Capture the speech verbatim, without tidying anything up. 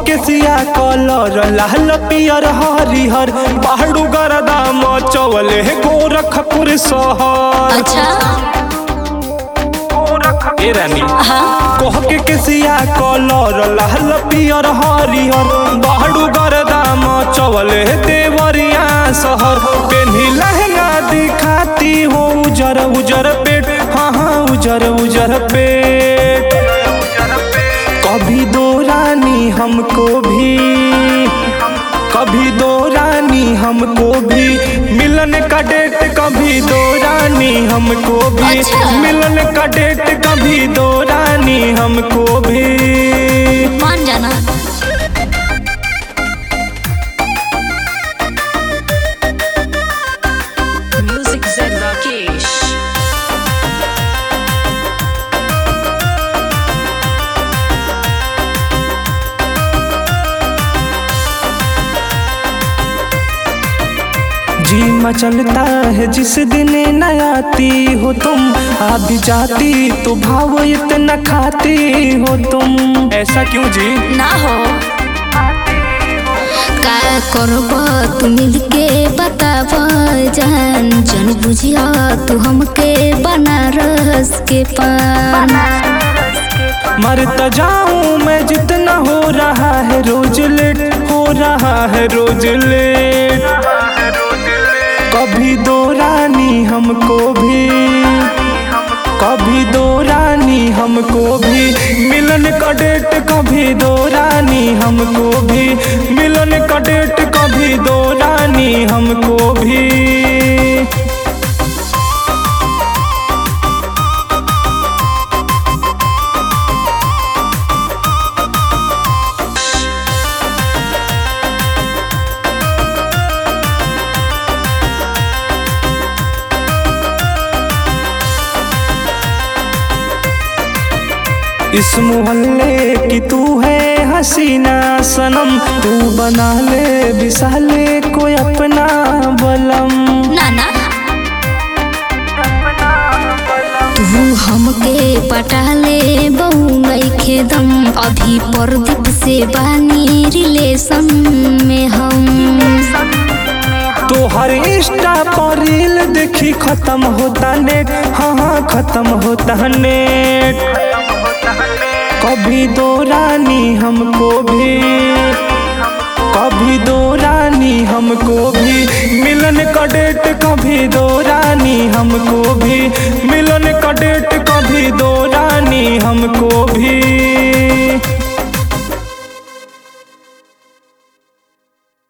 के सिया कलर लाल पियर हरिहर पहाड़ू गरदा मचवले गोरखपुर शहर। अच्छा ए रानी हाँ कह के केसिया कलर लाल पियर हरिहर पहाड़ू गरदा मचवले देवरिया शहर। पेन्ही लहंगा दिखाती हो उजर उजर पेट, हाँ हाँ उजर उजर पेट। कभी दो रानी हमको भी, कभी दो रानी हमको भी मिलन का डेट, कभी दो रानी हमको भी अच्छा। मिलन का डेट, कभी दो रानी हमको भी। मान जाना Music Zen Rakesh. जी मचलता है जिस दिन न आती हो तुम, आ भी जाती तो भाव इतना खाती हो तुम। ऐसा क्यों जी? ना हो का करब तू मिलके बताब जान, जन बुझिया तू हमके बनारस के पान। मरता जाऊं मैं जितना हो रहा है रोज लेट, हो रहा है रोज लेट। कभी दो रानी हमको भी, कभी दो रानी हमको भी मिलन का डेट, कभी दो रानी हमको भी मिलन का डेट, कभी दो रानी हमको भी। इस मोहल्ले की तू है हसीना सनम, तू बना ले विशाले कोई अपना बलम। ना ना तू हमके पटा ले बहु नइखे दम, अभी प्रदीप से बानी रिलेशन में हम। तो हर इंस्टा पर रील देखी खत्म होता नेट, हाँ हाँ खत्म होता नेट। कभी दो रानी हमको भी, कभी दो रानी हमको भी मिलन का डेट, कभी दो रानी हमको भी मिलन का डेट, कभी दो